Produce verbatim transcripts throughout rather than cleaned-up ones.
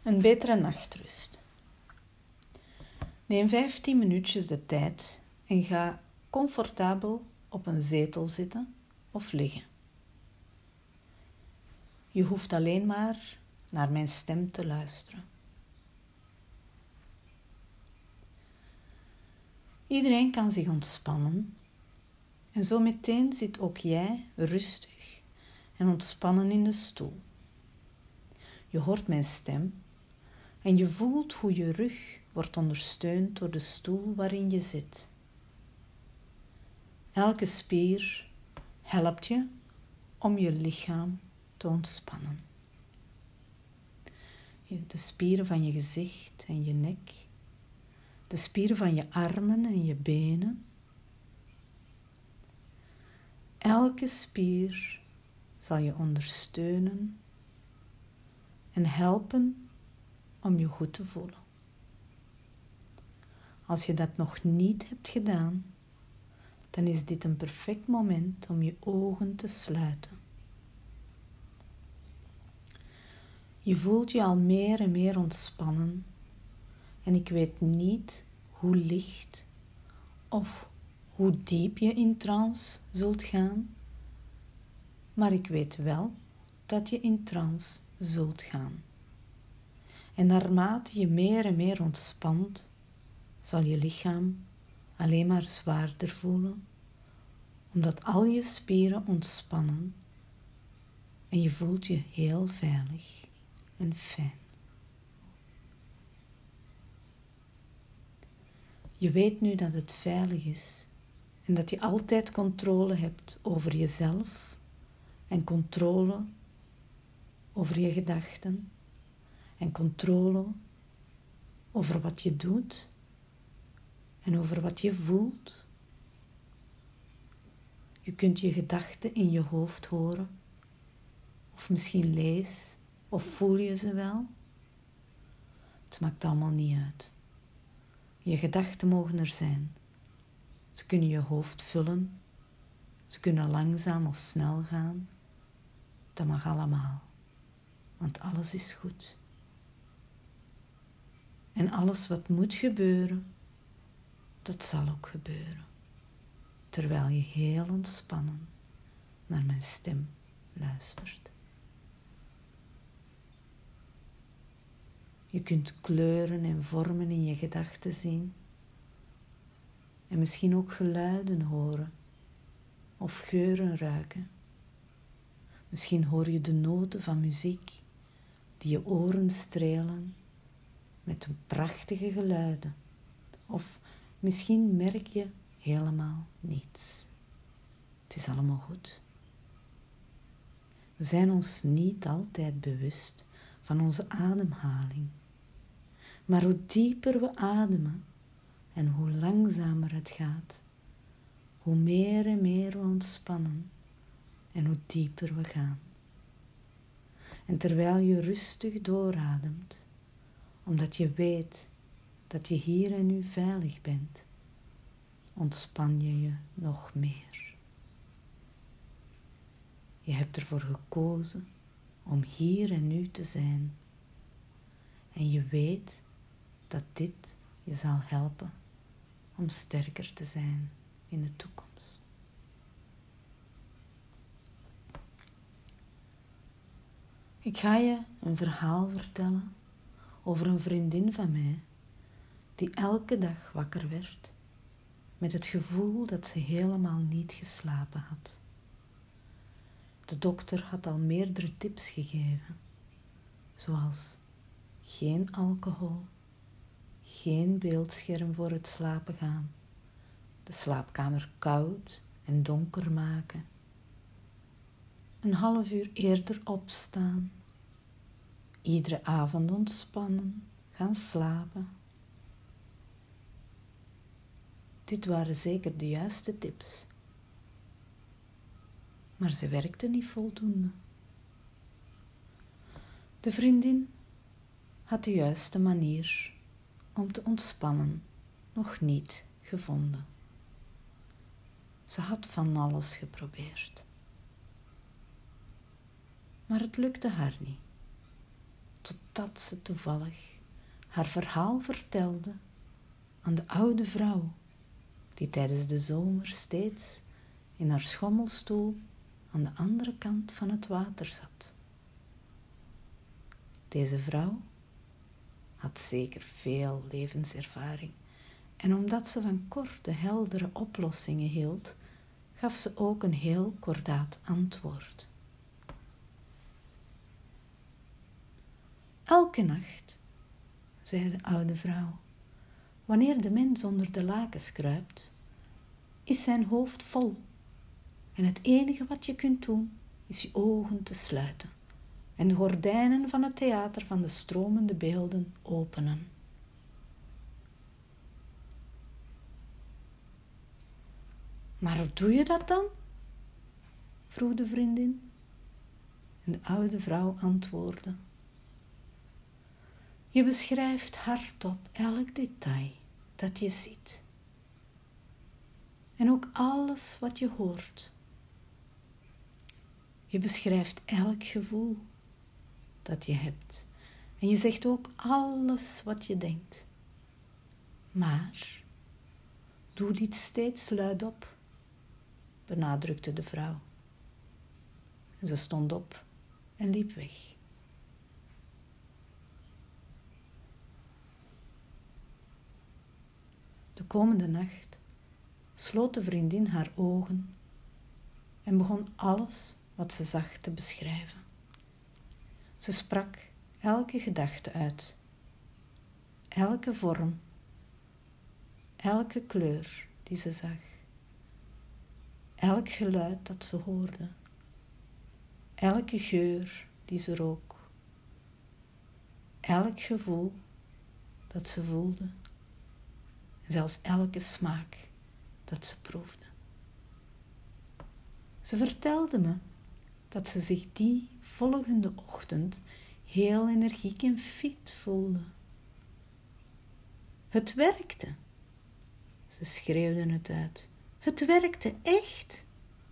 Een betere nachtrust. Neem vijftien minuutjes de tijd en ga comfortabel op een zetel zitten of liggen. Je hoeft alleen maar naar mijn stem te luisteren. Iedereen kan zich ontspannen en zo meteen zit ook jij rustig en ontspannen in de stoel. Je hoort mijn stem en je voelt hoe je rug wordt ondersteund door de stoel waarin je zit. Elke spier helpt je om je lichaam te ontspannen. De spieren van je gezicht en je nek, de spieren van je armen en je benen. Elke spier zal je ondersteunen en helpen om je goed te voelen. Als je dat nog niet hebt gedaan, dan is dit een perfect moment om je ogen te sluiten. Je voelt je al meer en meer ontspannen en ik weet niet hoe licht of hoe diep je in trance zult gaan, maar ik weet wel dat je in trance zult gaan. En naarmate je meer en meer ontspant, zal je lichaam alleen maar zwaarder voelen, omdat al je spieren ontspannen en je voelt je heel veilig en fijn. Je weet nu dat het veilig is en dat je altijd controle hebt over jezelf en controle over je gedachten en controle over wat je doet en over wat je voelt. Je kunt je gedachten in je hoofd horen, of misschien lees of voel je ze wel. Het maakt allemaal niet uit. Je gedachten mogen er zijn. Ze kunnen je hoofd vullen, ze kunnen langzaam of snel gaan. Dat mag allemaal, want alles is goed. En alles wat moet gebeuren, dat zal ook gebeuren, terwijl je heel ontspannen naar mijn stem luistert. Je kunt kleuren en vormen in je gedachten zien en misschien ook geluiden horen of geuren ruiken. Misschien hoor je de noten van muziek die je oren strelen met een prachtige geluiden. Of misschien merk je helemaal niets. Het is allemaal goed. We zijn ons niet altijd bewust van onze ademhaling. Maar hoe dieper we ademen en hoe langzamer het gaat, hoe meer en meer we ontspannen en hoe dieper we gaan. En terwijl je rustig doorademt, omdat je weet dat je hier en nu veilig bent, ontspan je je nog meer. Je hebt ervoor gekozen om hier en nu te zijn. En je weet dat dit je zal helpen om sterker te zijn in de toekomst. Ik ga je een verhaal vertellen over een vriendin van mij die elke dag wakker werd met het gevoel dat ze helemaal niet geslapen had. De dokter had al meerdere tips gegeven, zoals geen alcohol, geen beeldscherm voor het slapen gaan, de slaapkamer koud en donker maken, een half uur eerder opstaan, iedere avond ontspannen, gaan slapen. Dit waren zeker de juiste tips, maar ze werkten niet voldoende. De vriendin had de juiste manier om te ontspannen nog niet gevonden. Ze had van alles geprobeerd, maar het lukte haar niet. totdat ze toevallig haar verhaal vertelde aan de oude vrouw, die tijdens de zomer steeds in haar schommelstoel aan de andere kant van het water zat. Deze vrouw had zeker veel levenservaring en omdat ze van korte, heldere oplossingen hield, gaf ze ook een heel kordaat antwoord. Elke nacht, zei de oude vrouw, wanneer de mens onder de lakens kruipt, is zijn hoofd vol. En het enige wat je kunt doen, is je ogen te sluiten en de gordijnen van het theater van de stromende beelden openen. Maar hoe doe je dat dan? Vroeg de vriendin. En de oude vrouw antwoordde: je beschrijft hardop elk detail dat je ziet. En ook alles wat je hoort. Je beschrijft elk gevoel dat je hebt. En je zegt ook alles wat je denkt. Maar doe dit steeds luidop, benadrukte de vrouw. En ze stond op en liep weg. De komende nacht sloot de vriendin haar ogen en begon alles wat ze zag te beschrijven. Ze sprak elke gedachte uit, elke vorm, elke kleur die ze zag, elk geluid dat ze hoorde, elke geur die ze rook, elk gevoel dat ze voelde en zelfs elke smaak dat ze proefde. Ze vertelde me dat ze zich die volgende ochtend heel energiek en fit voelde. Het werkte. Ze schreeuwde het uit. Het werkte echt.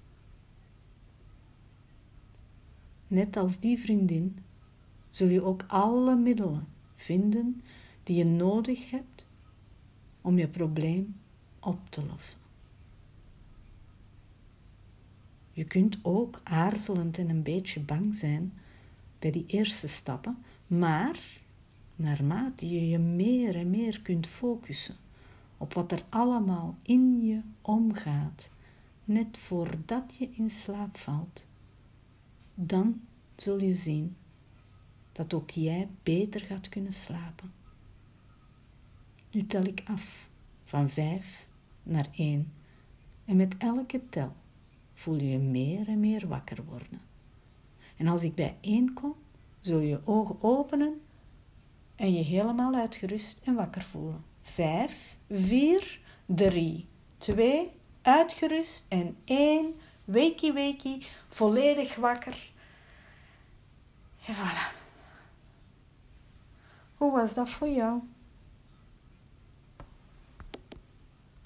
Net als die vriendin zul je ook alle middelen vinden die je nodig hebt om je probleem op te lossen. Je kunt ook aarzelend en een beetje bang zijn bij die eerste stappen, maar naarmate je je meer en meer kunt focussen op wat er allemaal in je omgaat, net voordat je in slaap valt, dan zul je zien dat ook jij beter gaat kunnen slapen. Nu tel ik af van vijf naar één en met elke tel voel je je meer en meer wakker worden. En als ik bij één kom, zul je je ogen openen en je helemaal uitgerust en wakker voelen. Vijf, vier, drie, twee, uitgerust en één, wakey wakey, volledig wakker. En voilà. Hoe was dat voor jou?